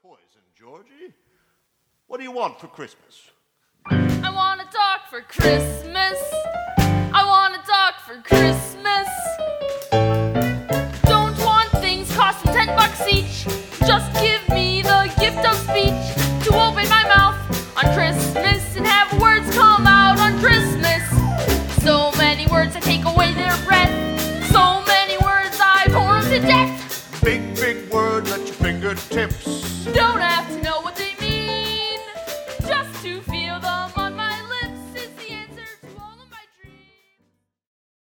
poison, Georgie. What do you want for Christmas? I want a dog for Christmas. I want a dog for Christmas. Don't want things costing $10 each. Just give me the gift of speech to open my mouth on Christmas and have words come out on Christmas. So many words I take away their breath. So many words I bore them to death. Big, big words at your fingertips.